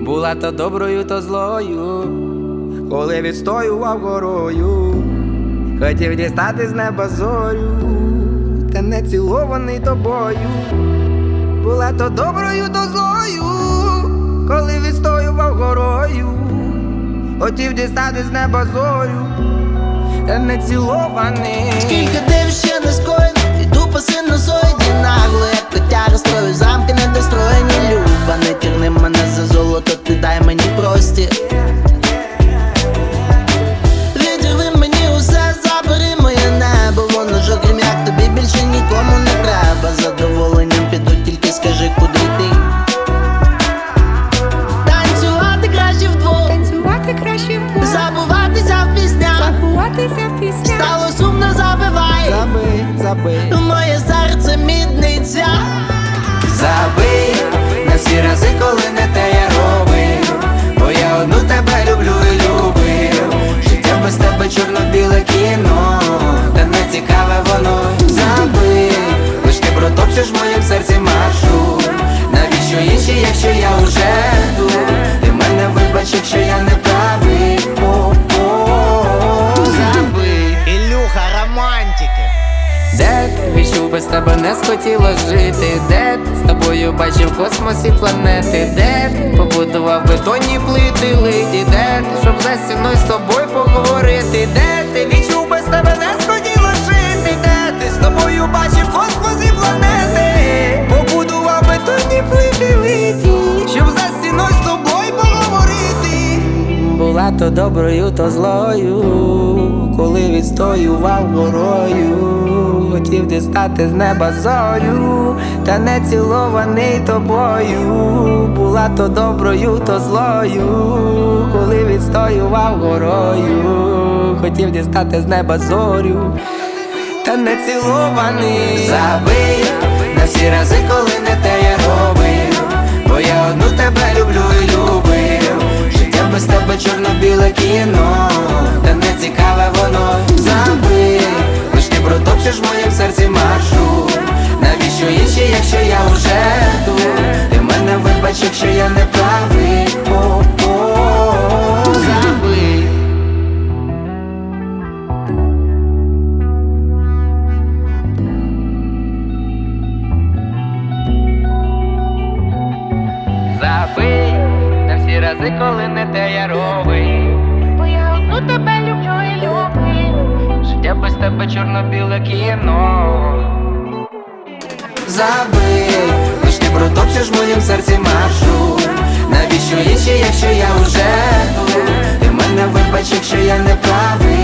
Була то доброю, то злою, коли відстоював горою, хотів дістати з неба зорю, та не цілований тобою. Була то доброю, то злою, коли відстоював горою, хотів дістати з неба зорю, та не цілований. Скільки див ще не скоєно, іду по синусоїді нагло, як котяра строю, замки недостроєні. Люба, не тягни мене за золото, ти дай мені простір. Відірви мені усе, забери моє небо, воно ж окрім як тобі більше нікому не треба. Задоволенням піду, тільки скажи, куди йти. Танцювати краще вдвох, забуватися в піснях, стало сумно, забивай, Забий, моє серце мідниця. забий на всі рази, коли не те я робив, бо я одну тебе люблю і любив. Життя без тебе чорно-біле кіно, та не цікаве воно. Забий, лиш ти протопчеш в моїм серці маршрут. Навіщо інші, якщо я уже тут? Ти мене вибач, якщо я не правий. Забий. Ілюха, романтики. Де ти відчув, без тебе не схотіло жити? Де ти з тобою бачив космос і планети? Де ти побудував бетонні плити литі? Де ти, щоб за стіною з тобою поговорити? Де ти відчув, без тебе не схотіло жити? Де ти з тобою бачив космос і планети? Побудував бетонні плити литі, щоб за стіною з тобою поговорити. Була то доброю, то злою, коли відстоював горою, хотів дістати з неба зорю, та не цілований тобою. Була то доброю, то злою, коли відстоював горою, хотів дістати з неба зорю, та не цілований. Забий на всі рази, коли не те я робив, бо я одну тебе люблю і любив. Життя без тебе чорно-біле кіно, та не цікаве воно. Забий, лиш ти протопчеш в моїм серці маршрут. Навіщо інші, якщо я уже тут? Ти мене вибач, якщо я не правий. Забий. Забий на всі рази, коли не те я робив, Бо я одну тебе люблю і любив. життя без тебе чорно-біле кіно. Забий, лиш ти протопчеш в моїм серці маршрут. Навіщо інші, якщо я уже тут? Ти мене вибач, якщо я не правий.